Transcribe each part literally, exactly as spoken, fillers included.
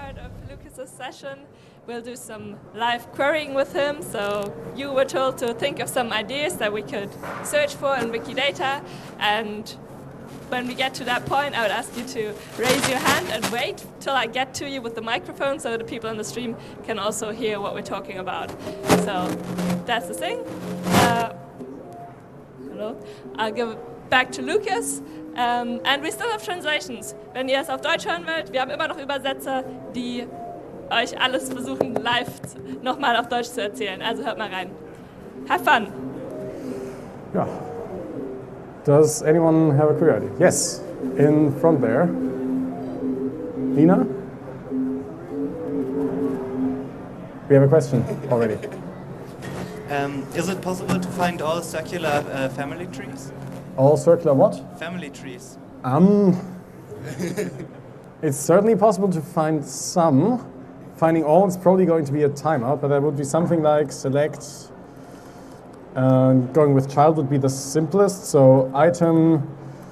part of Lucas's session, we'll do some live querying with him. So you were told to think of some ideas that we could search for in Wikidata, and when we get to that point, I would ask you to raise your hand and wait till I get to you with the microphone so the people on the stream can also hear what we're talking about. So that's the thing. Uh, hello. I'll give it back to Lucas. Um, and we still have translations. Wenn ihr es auf Deutsch hören wollt, wir haben immer noch Übersetzer, die euch alles versuchen, live nochmal auf Deutsch zu erzählen. Also hört mal rein. Have fun. Ja. Does anyone have a query idea? Yes, in front there. Nina? We have a question already. Um, is it possible to find all circular uh, family trees? All circular what? Family trees. Um, it's certainly possible to find some. Finding all is probably going to be a timeout, but there would be something like select. Uh, going with child would be the simplest. So item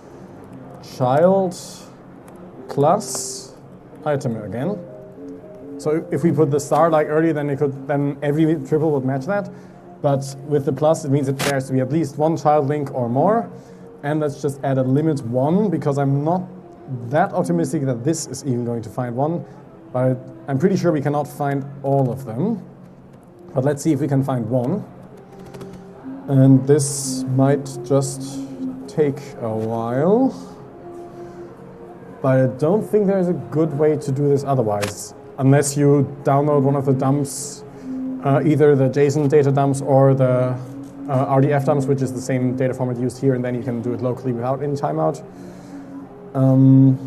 child plus item again. So if we put the star like earlier, then it could then every triple would match that. But with the plus, it means that there has to be at least one child link or more. And let's just add a limit one, because I'm not that optimistic that this is even going to find one. But I'm pretty sure we cannot find all of them. But let's see if we can find one. And this might just take a while. But I don't think there's a good way to do this otherwise. Unless you download one of the dumps, uh, either the JSON data dumps or the uh, R D F dumps, which is the same data format used here, and then you can do it locally without any timeout. Um,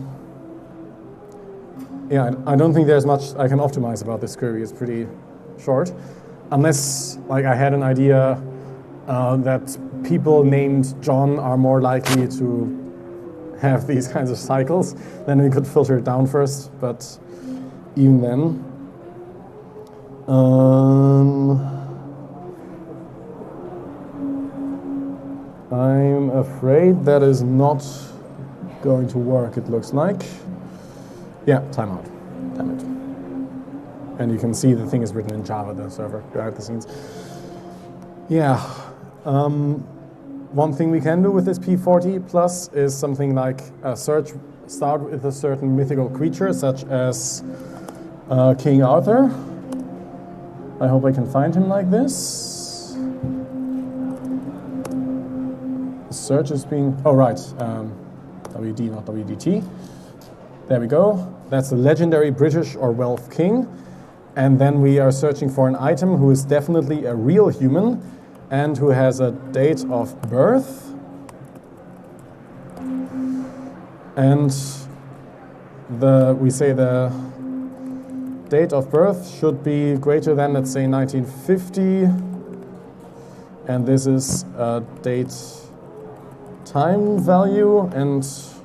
yeah, I don't think there's much I can optimize about this query. It's pretty short. Unless, like, I had an idea uh, that people named John are more likely to have these kinds of cycles, then we could filter it down first, but even then. Um, I'm afraid that is not going to work, it looks like. Yeah, timeout. Damn it. And you can see the thing is written in Java, the server, behind the scenes. Yeah. Um, one thing we can do with this P forty plus is something like a search, start with a certain mythical creature, such as uh, King Arthur. I hope I can find him like this. The search is being, oh right, um, W D, not W D T. There we go. That's the legendary British or Welsh king. And then we are searching for an item who is definitely a real human and who has a date of birth. And the we say the date of birth should be greater than, let's say, nineteen fifty. And this is a date time value. And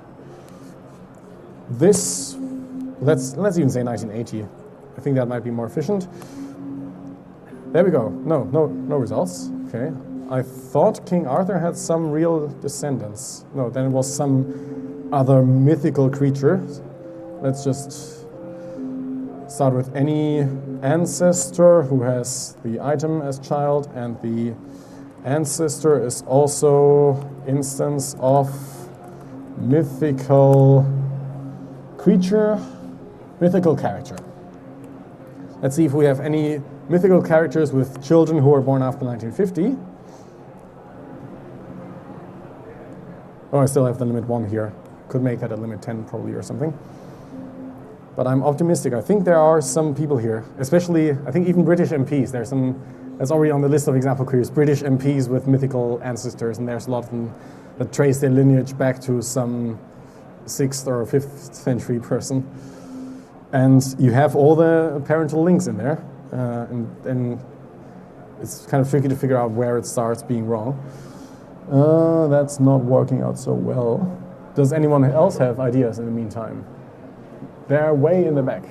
this, let's let's even say nineteen eighty. I think that might be more efficient. There we go. No, no, no results. Okay. I thought King Arthur had some real descendants. No, then it was some other mythical creature. Let's just start with any ancestor who has the item as child, and the ancestor is also instance of mythical creature, mythical character. Let's see if we have any mythical characters with children who were born after nineteen fifty. Oh, I still have the limit one here. Could make that a limit ten probably or something. But I'm optimistic. I think there are some people here, especially, I think even British M Ps. There's some, that's already on the list of example queries, British M Ps with mythical ancestors, and there's a lot of them that trace their lineage back to some sixth or fifth century person. And you have all the parental links in there, uh, and, and it's kind of tricky to figure out where it starts being wrong. Uh, that's not working out so well. Does anyone else have ideas in the meantime? They're way in the back.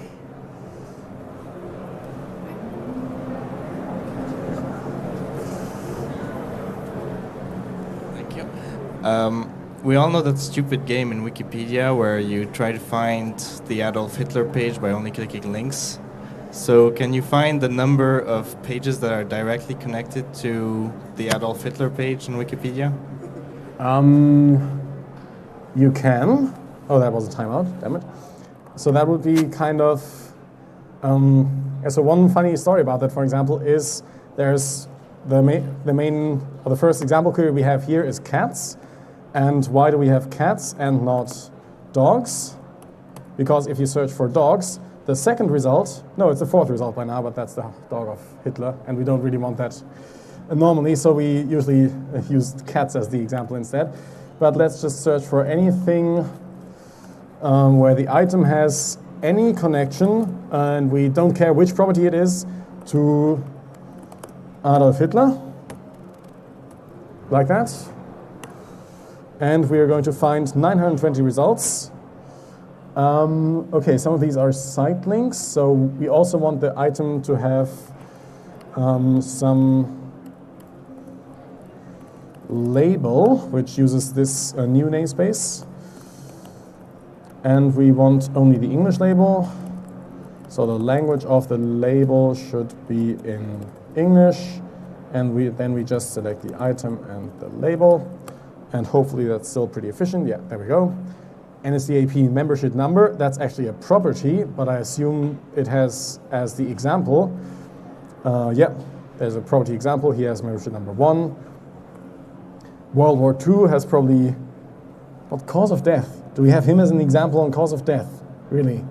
Thank you. Um, we all know that stupid game in Wikipedia where you try to find the Adolf Hitler page by only clicking links. So can you find the number of pages that are directly connected to the Adolf Hitler page in Wikipedia? Um, you can. Oh, that was a timeout, damn it. So that would be kind of, um, yeah, so one funny story about that, for example, is there's the main, the main, or the first example query we have here is cats. And why do we have cats and not dogs? Because if you search for dogs, the second result, no, it's the fourth result by now, but that's the dog of Hitler, and we don't really want that normally, so we usually use cats as the example instead. But let's just search for anything um, where the item has any connection, and we don't care which property it is, to Adolf Hitler, like that. And we are going to find nine hundred twenty results. Um, okay, some of these are site links, so we also want the item to have um, some label, which uses this uh, new namespace. And we want only the English label, so the language of the label should be in English, and we then we just select the item and the label. And hopefully that's still pretty efficient. Yeah, there we go. N S D A P membership number, that's actually a property, but I assume it has as the example. Uh, yeah, there's a property example. He has membership number one. World War Two has probably, what, cause of death? Do we have him as an example on cause of death? Really?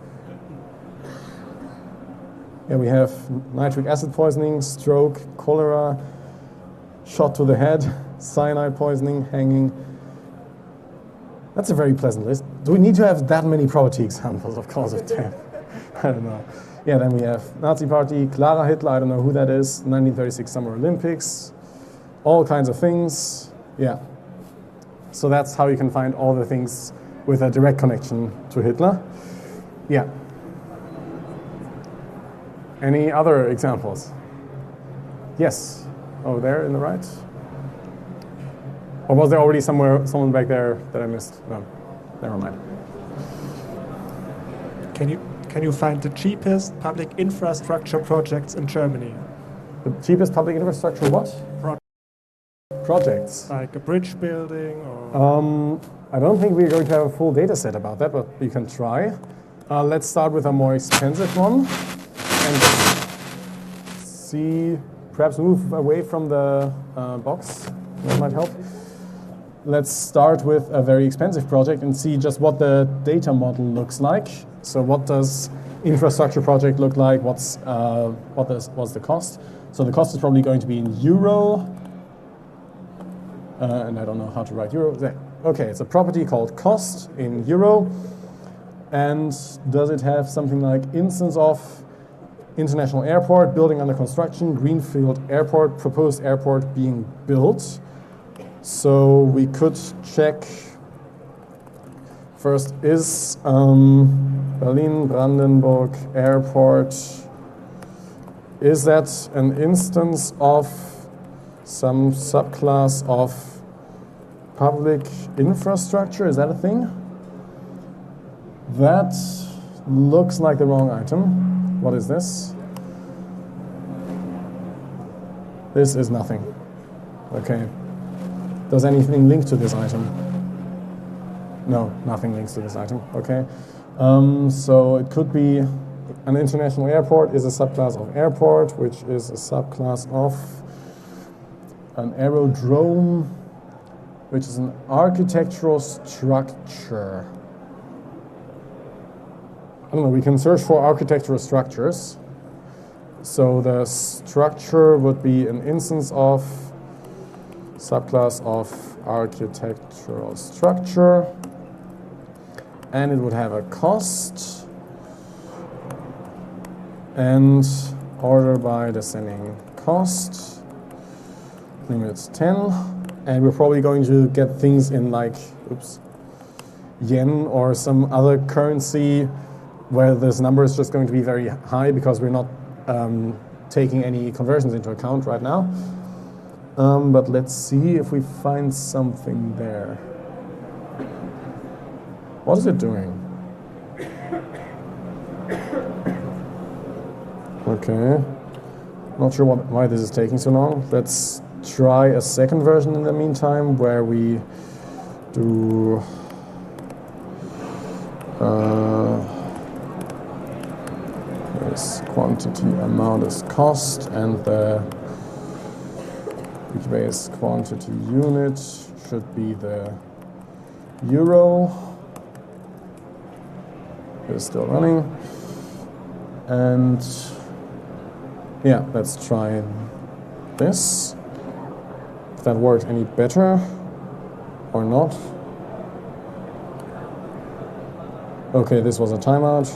Yeah, we have nitric acid poisoning, stroke, cholera, shot to the head, cyanide poisoning, hanging. That's a very pleasant list. Do we need to have that many property examples of cause of death? I don't know. Yeah, then we have Nazi Party, Clara Hitler, I don't know who that is, nineteen thirty-six Summer Olympics, all kinds of things. Yeah. So that's how you can find all the things with a direct connection to Hitler. Yeah. Any other examples? Yes. Oh, there in the right. Or was there already somewhere someone back there that I missed? No, never mind. Can you can you find the cheapest public infrastructure projects in Germany? The cheapest public infrastructure what? Pro- Projects. Like a bridge building or... Um, I don't think we're going to have a full data set about that, but we can try. Uh, let's start with a more expensive one and just see, perhaps move away from the uh, box. That might help. Let's start with a very expensive project and see just what the data model looks like. So what does infrastructure project look like? What's uh, what is what's the cost? So the cost is probably going to be in euro. Uh, and I don't know how to write euro. There. Okay, it's a property called cost in euro. And does it have something like instance of international airport, building under construction, greenfield airport, proposed airport being built? So we could check first, is um, Berlin-Brandenburg Airport, is that an instance of some subclass of public infrastructure? Is that a thing? That looks like the wrong item. What is this? This is nothing. Okay. Does anything link to this item? No, nothing links to this item. Okay. Um, so it could be an international airport is a subclass of airport, which is a subclass of an aerodrome, which is an architectural structure. I don't know, we can search for architectural structures. So the structure would be an instance of subclass of architectural structure, and it would have a cost and order by descending cost. Limit ten, and we're probably going to get things in like, oops, yen or some other currency where this number is just going to be very high because we're not um, taking any conversions into account right now. Um, but let's see if we find something there. What is it doing? Okay. Not sure what, why this is taking so long. Let's try a second version in the meantime where we do uh, this quantity amount is cost, and the Wikibase quantity unit should be the euro. It's still running. And yeah, let's try this. If that worked any better or not. Okay, this was a timeout.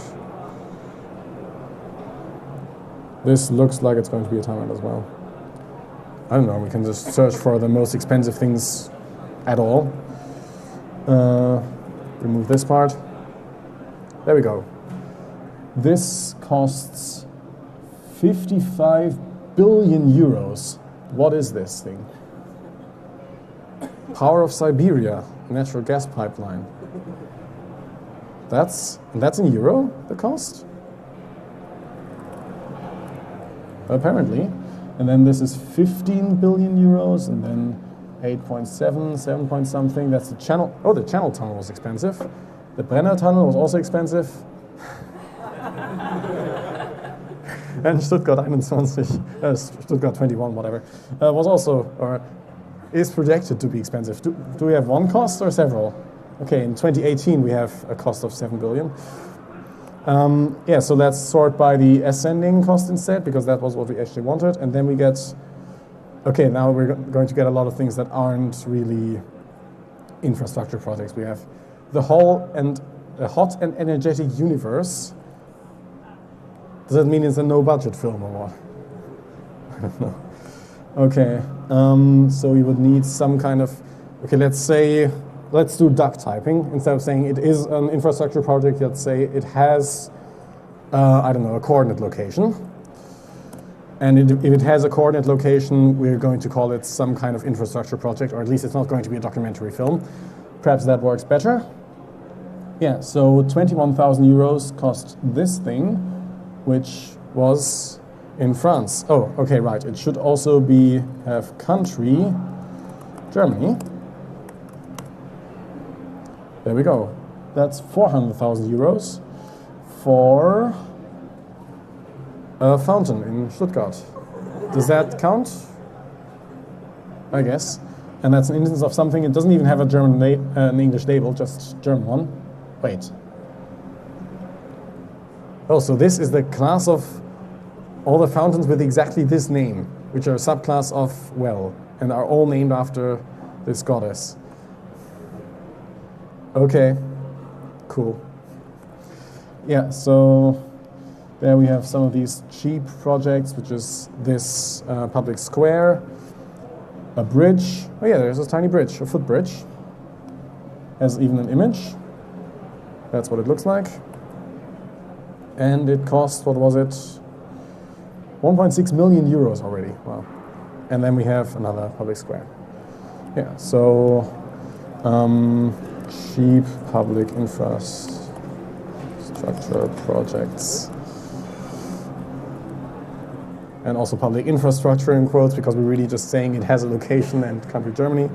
This looks like it's going to be a timeout as well. I don't know, we can just search for the most expensive things at all. Uh, remove this part. There we go. This costs fifty-five billion euros. What is this thing? Power of Siberia, natural gas pipeline. That's that's in euro, the cost? Apparently. And then this is fifteen billion euros, and then eight point seven, seven point something. That's the channel. Oh, the channel tunnel was expensive. The Brenner tunnel was also expensive. And Stuttgart twenty-one, uh, Stuttgart twenty-one, whatever, uh, was also, or is projected to be expensive. Do, do we have one cost or several? Okay, in twenty eighteen we have a cost of seven billion. Um, yeah, so let's sort by the ascending cost instead, because that was what we actually wanted. And then we get, okay, now we're going to get a lot of things that aren't really infrastructure projects. We have the whole and a hot and energetic universe. Does that mean it's a no-budget film or what? I don't know. Okay, um, so we would need some kind of, okay, let's say, let's do duck typing. Instead of saying it is an infrastructure project, let's say it has, uh, I don't know, a coordinate location. And it, if it has a coordinate location, we're going to call it some kind of infrastructure project, or at least it's not going to be a documentary film. Perhaps that works better. Yeah, so twenty-one thousand euros cost this thing, which was in France. Oh, okay, right. It should also be have country, Germany. There we go. That's four hundred thousand euros for a fountain in Stuttgart. Does that count? I guess. And that's an instance of something. It doesn't even have a German, na- uh, an English label, just German one. Wait. Oh, so this is the class of all the fountains with exactly this name, which are a subclass of well, and are all named after this goddess. Okay, cool. Yeah, so there we have some of these cheap projects, which is this uh, public square, a bridge. Oh yeah, there's a tiny bridge, a footbridge. Has even an image. That's what it looks like. And it cost, what was it? one point six million euros already. Wow. And then we have another public square. Yeah, so um, cheap public infrastructure projects. And also public infrastructure in quotes, because we're really just saying it has a location and country Germany.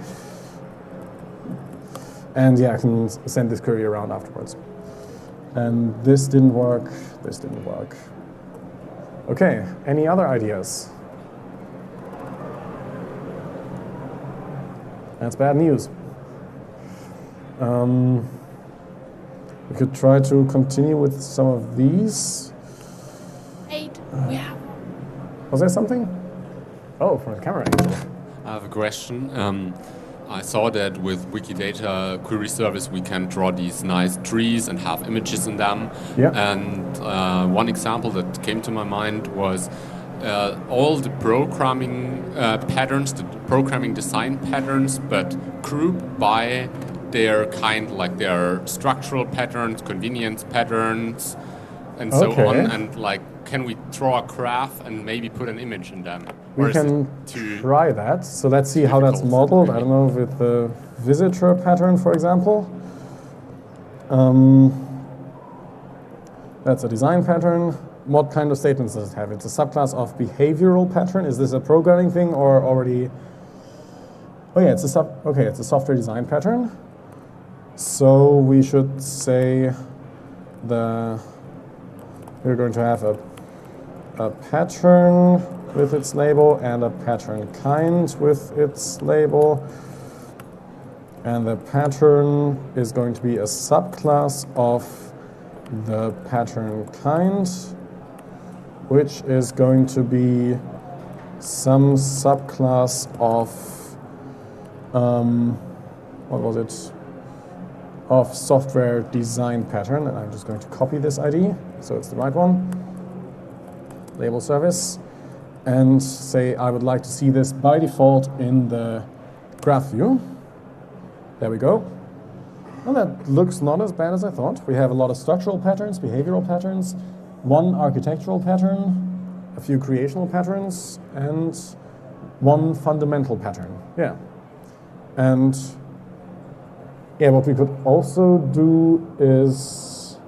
And yeah, I can send this query around afterwards. And this didn't work, this didn't work. Okay, any other ideas? That's bad news. Um, we could try to continue with some of these. Eight, we have. Was there something? Oh, from the camera angle. I have a question. Um, I saw that with Wikidata Query Service we can draw these nice trees and have images in them. Yeah. And uh, one example that came to my mind was uh, all the programming uh, patterns, the programming design patterns, but grouped by their kind, like their structural patterns, convenience patterns, and so Okay. on. And like, can we draw a graph and maybe put an image in them? We Or is can it too try that. So let's see how that's difficult, modeled. I maybe? don't know, with the visitor pattern, for example. Um, that's a design pattern. What kind of statements does it have? It's a subclass of behavioral pattern. Is this a programming thing or already? Oh yeah, it's a sub. Okay, it's a software design pattern. So we should say the we're going to have a a pattern with its label and a pattern kind with its label. And the pattern is going to be a subclass of the pattern kind, which is going to be some subclass of, um, what was it, of software design pattern. And I'm just going to copy this I D, so it's the right one. Label service. And say I would like to see this by default in the graph view. There we go. Well, that looks not as bad as I thought. We have a lot of structural patterns, behavioral patterns, one architectural pattern, a few creational patterns, and one fundamental pattern. Yeah. And yeah, what we could also do is,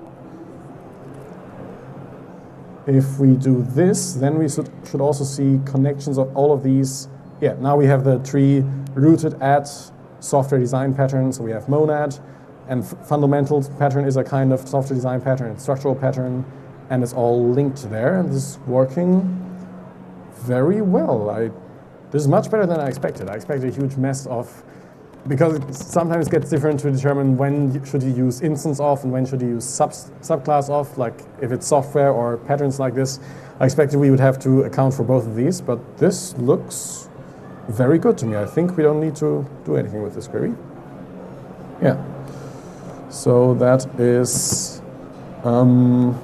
if we do this, then we should, should also see connections of all of these. Yeah, now we have the tree rooted at software design pattern. So we have monad, and f fundamental pattern is a kind of software design pattern, and structural pattern, and it's all linked there. And this is working very well. I, this is much better than I expected. I expected a huge mess of, because it sometimes gets different to determine when you, should you use instance of and when should you use sub, subclass of, like if it's software or patterns like this. I expected we would have to account for both of these, but this looks very good to me. I think we don't need to do anything with this query. Yeah. So that is um,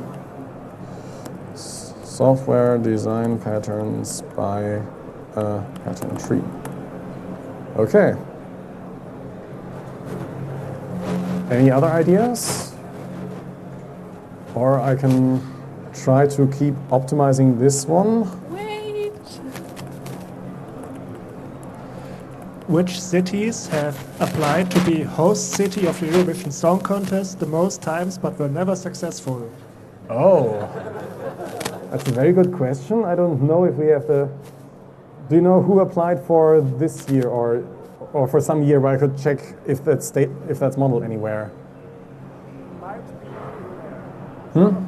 software design patterns by a pattern tree. Okay. Any other ideas? Or I can try to keep optimizing this one. Wait. Which cities have applied to be host city of the Eurovision Song Contest the most times but were never successful? Oh, that's a very good question. I don't know if we have the... Do you know who applied for this year or or for some year where I could check if that's state if that's modeled anywhere? Might be Hmm?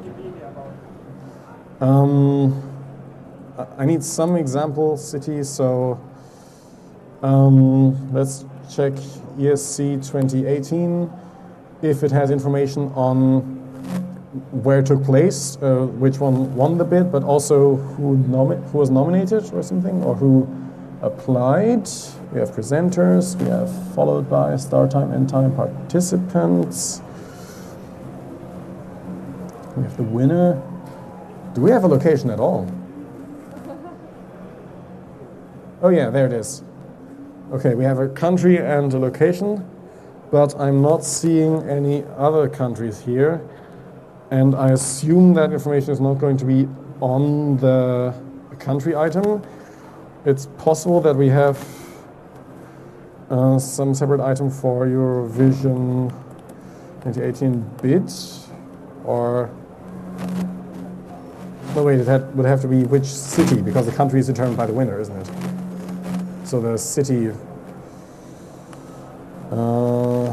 Um, I need some example cities, so um, let's check E S C twenty eighteen if it has information on where it took place, uh, which one won the bid, but also who, nomi who was nominated or something, or who applied. We have presenters, we have followed by start time, end time, participants. We have the winner. Do we have a location at all? Oh yeah, there it is. Okay, we have a country and a location, but I'm not seeing any other countries here. And I assume that information is not going to be on the country item. It's possible that we have uh, some separate item for Eurovision twenty eighteen bid, or no wait, it had, would have to be which city, because the country is determined by the winner, isn't it? So the city. Uh,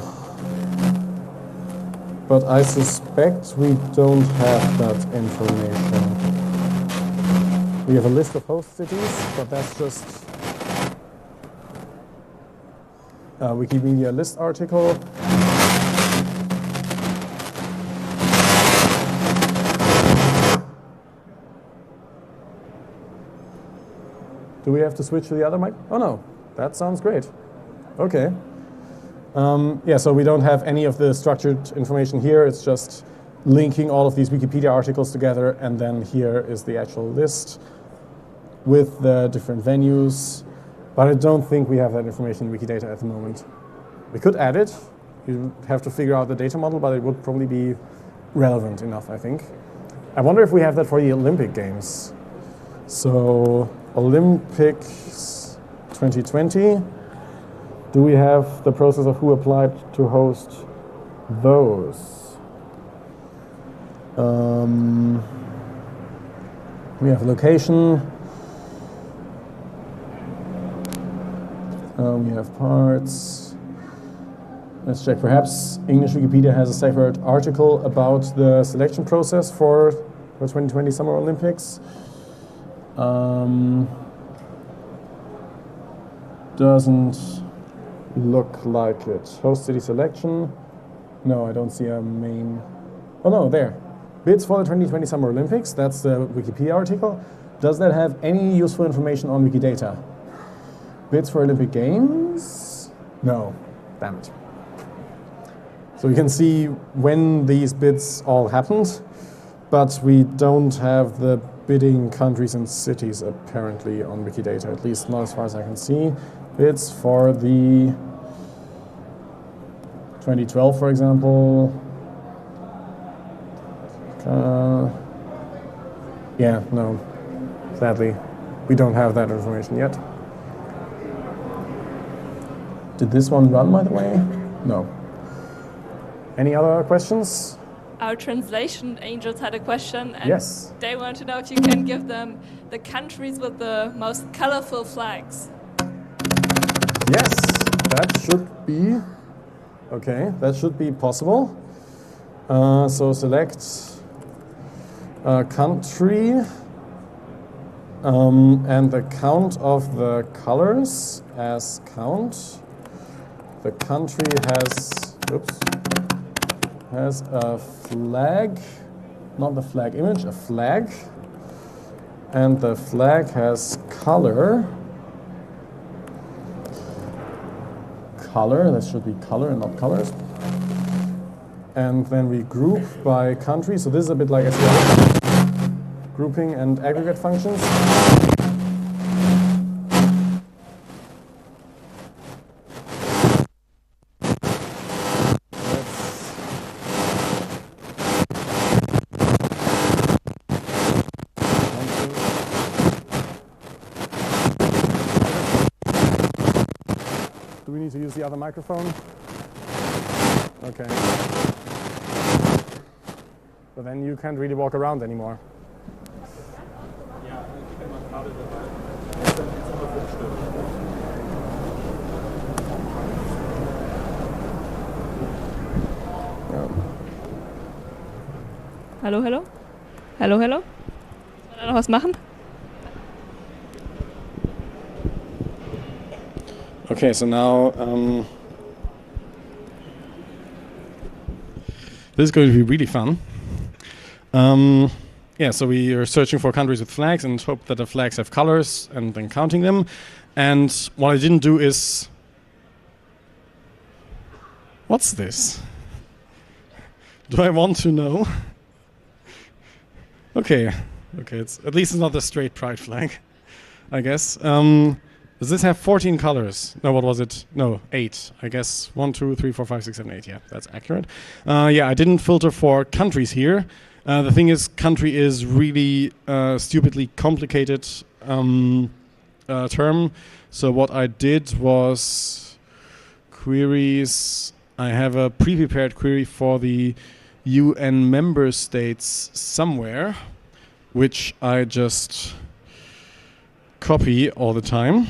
but I suspect we don't have that information. We have a list of host cities, but that's just a Wikimedia list article. Do we have to switch to the other mic? Oh no, that sounds great. Okay. Um, yeah, so we don't have any of the structured information here. It's just linking all of these Wikipedia articles together, and then here is the actual list with the different venues. But I don't think we have that information in Wikidata at the moment. We could add it. You have to figure out the data model, but it would probably be relevant enough, I think. I wonder if we have that for the Olympic Games. So Olympics twenty twenty. Do we have the process of who applied to host those. Um, we have location. Um, we have parts. Let's check. Perhaps English Wikipedia has a separate article about the selection process for the twenty twenty Summer Olympics. Um, doesn't look like it. Host city selection. No, I don't see a main. Oh no, there. Bids for the twenty twenty Summer Olympics. That's the Wikipedia article. Does that have any useful information on Wikidata? Bids for Olympic Games? No. Damn it. So you can see when these bids all happened, but we don't have the bidding countries and cities apparently on Wikidata, at least not as far as I can see. Bids for the twenty twelve, for example. Uh, yeah, no, sadly, we don't have that information yet. Did this one run, by the way? No. Any other questions? Our translation angels had a question, and Yes. they want to know if you can give them the countries with the most colorful flags. Yes, that should be, okay, that should be possible. Uh, so select a country um, and the count of the colors as count. The country has, oops, has a flag, not the flag image, a flag. And the flag has color. Color, that should be color and not colors. And then we group by country. So this is a bit like S Q L, grouping and aggregate functions. Do we need to use the other microphone? Okay. But then you can't really walk around anymore. Hallo, hallo? Hallo, hallo? Soll er noch was machen? Okay, so now um, this is going to be really fun. Um, yeah, so we are searching for countries with flags and hope that the flags have colors and then counting them. And what I didn't do is, what's this? Do I want to know? Okay, okay, it's at least it's not the straight pride flag, I guess. Um, Does this have fourteen colors? No, what was it? No, eight. I guess one, two, three, four, five, six, seven, eight. Yeah, that's accurate. Uh, yeah, I didn't filter for countries here. Uh, the thing is, country is really uh, stupidly complicated um, uh, term. So what I did was queries. I have a pre-prepared query for the U N member states somewhere, which I just copy all the time.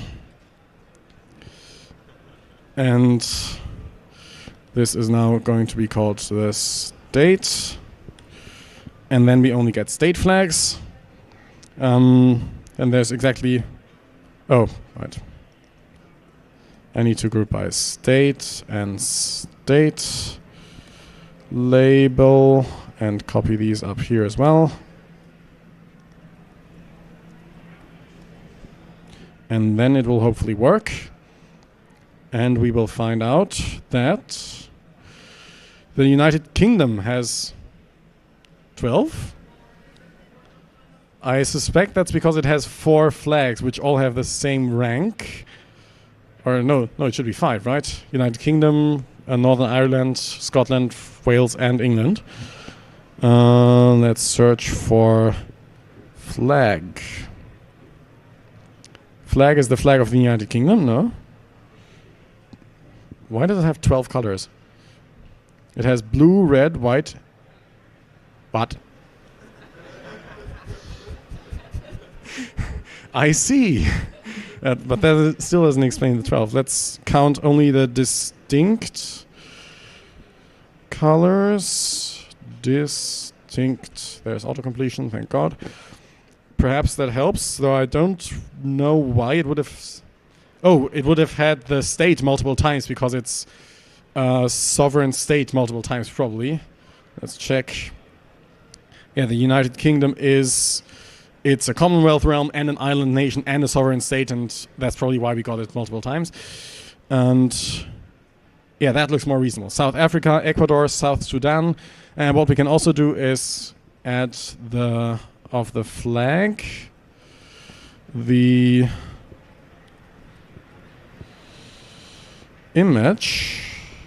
And this is now going to be called the state. And then we only get state flags. Um, and there's exactly, oh, right. I need to group by state and state label and copy these up here as well. And then it will hopefully work. And we will find out that the United Kingdom has twelve. I suspect that's because it has four flags, which all have the same rank. Or no, no, it should be five, right? United Kingdom, uh, Northern Ireland, Scotland, Wales, and England. Uh, let's search for flag. Flag is the flag of the United Kingdom, no? Why does it have twelve colors? It has blue, red, white. What? I see. Uh, but that still doesn't explain the twelve. Let's count only the distinct colors. Distinct. There's auto-completion, thank God. Perhaps that helps, though I don't know why it would have... S- oh, it would have had the state multiple times because it's uh, sovereign state multiple times, probably. Let's check. Yeah, the United Kingdom is... It's a Commonwealth realm and an island nation and a sovereign state, and that's probably why we got it multiple times. And yeah, that looks more reasonable. South Africa, Ecuador, South Sudan. And what we can also do is add the of the flag, the image,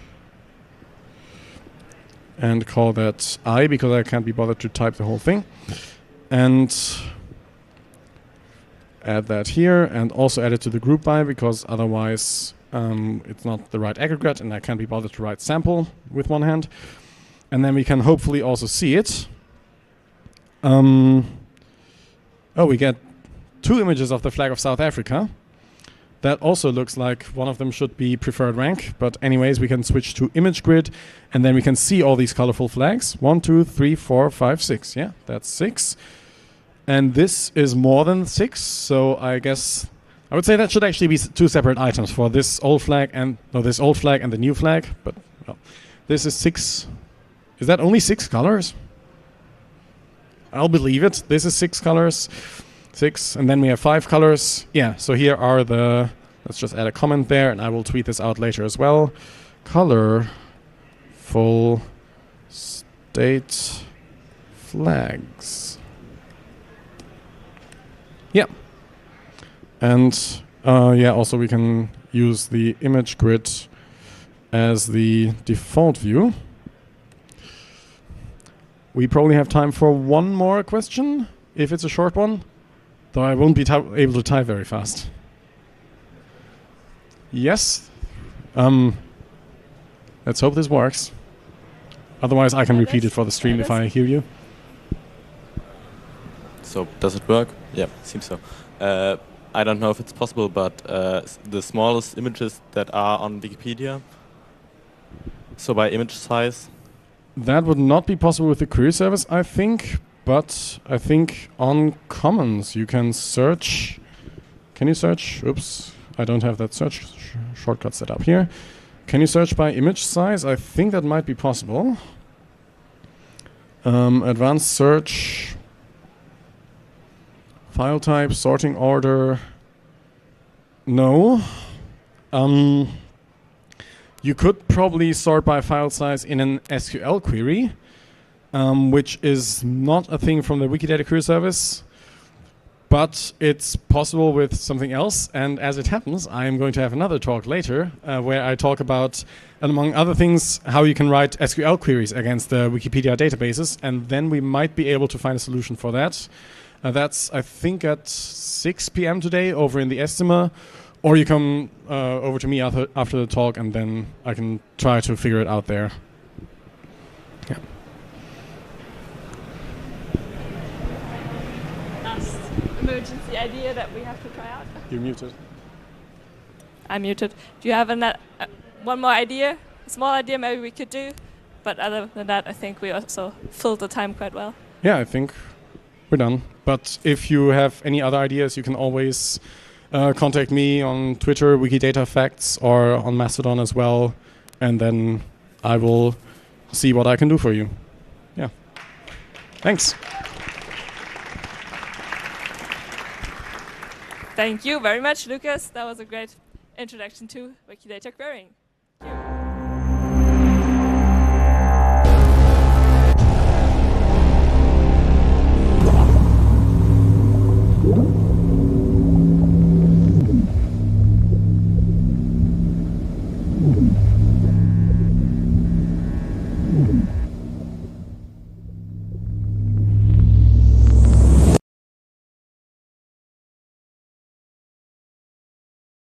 and call that I, because I can't be bothered to type the whole thing. And add that here, and also add it to the group by, because otherwise um, it's not the right aggregate, and I can't be bothered to write sample with one hand. And then we can hopefully also see it. Um, oh, we get two images of the flag of South Africa. That also looks like one of them should be preferred rank, but anyways, we can switch to image grid, and then we can see all these colorful flags. One, two, three, four, five, six. Yeah, that's six. And this is more than six, so I guess I would say that should actually be s- two separate items for this old flag and no, this old flag and the new flag. But well, this is six. Is that only six colors? I'll believe it. This is six colors, six, and then we have five colors. Yeah. So here are the. Let's just add a comment there, and I will tweet this out later as well. Color, full, state, flags. Yeah, and uh, yeah, also we can use the image grid as the default view. We probably have time for one more question, if it's a short one, though I won't be ty- able to type very fast. Yes, um, let's hope this works. Otherwise I can repeat it for the stream if I hear you. So does it work? Yeah, seems so. Uh, I don't know if it's possible, but uh, s- the smallest images that are on Wikipedia, so by image size. That would not be possible with the query service, I think, but I think on Commons you can search. Can you search? Oops, I don't have that search sh- shortcut set up here. Can you search by image size? I think that might be possible. Um, advanced search. File type, sorting order. No. Um, you could probably sort by file size in an S Q L query, um, which is not a thing from the Wikidata query service, but it's possible with something else. And as it happens, I'm going to have another talk later uh, where I talk about, among other things, how you can write S Q L queries against the Wikipedia databases, and then we might be able to find a solution for that. Uh, that's, I think, at six p.m. today over in the Estima. Or you come uh, over to me after, after the talk, and then I can try to figure it out there. Yeah. Last emergency idea that we have to try out. You're muted. I'm muted. Do you have an, uh, one more idea? A small idea maybe we could do? But other than that, I think we also filled the time quite well. Yeah, I think we're done. But if you have any other ideas, you can always uh, contact me on Twitter, Wikidata Facts, or on Mastodon as well. And then I will see what I can do for you. Yeah. Thanks. Thank you very much, Lucas. That was a great introduction to Wikidata querying.